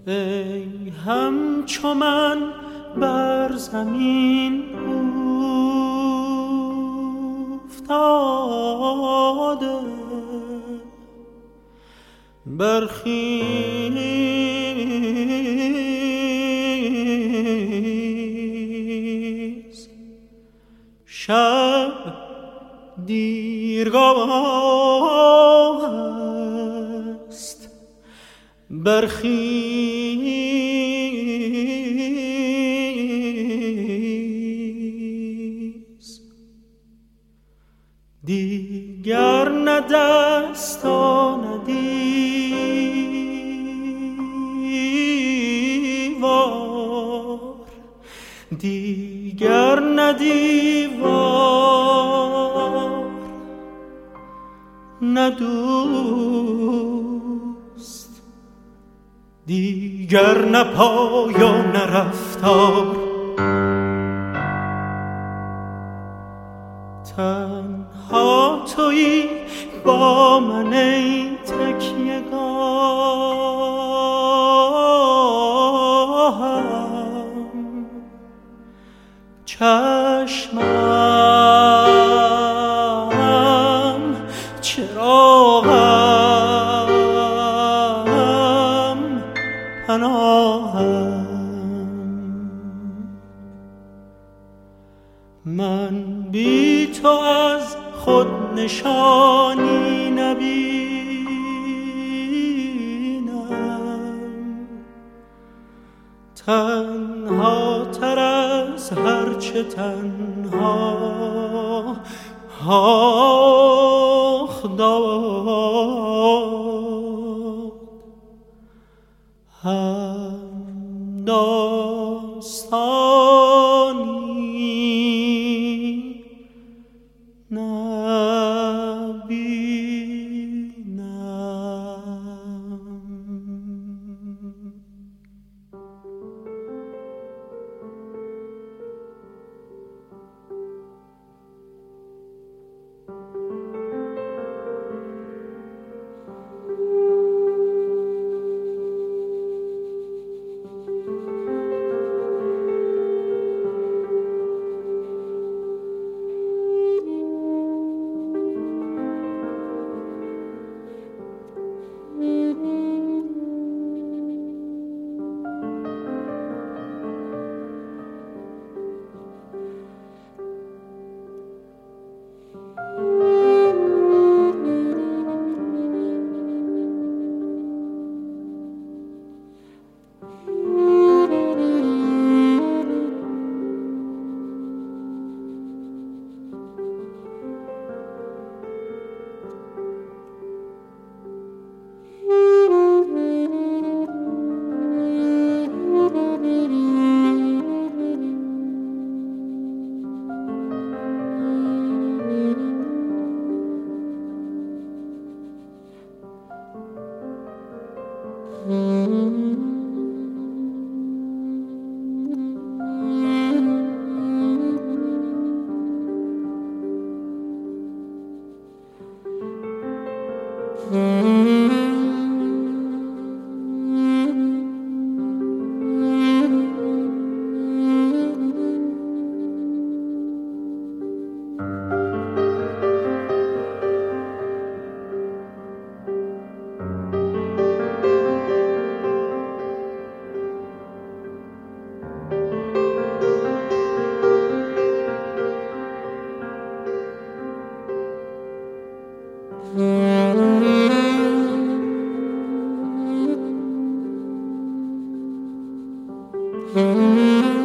ای همچو من بر زمین افتاده، برخیز شب دیرگاه است، برخیز دیگر نه دست و نه دیوار، دیگر نه دیوار نه دوست، دیگر نه پای و نه رفتار. تنها تویی با من ای تکیه‌گاهم، چشمم چراغم پناهم. من بی تو از خود نشانی نبینم، تنها تر از هرچه تنها داد، هم داستانی Mm-hmm.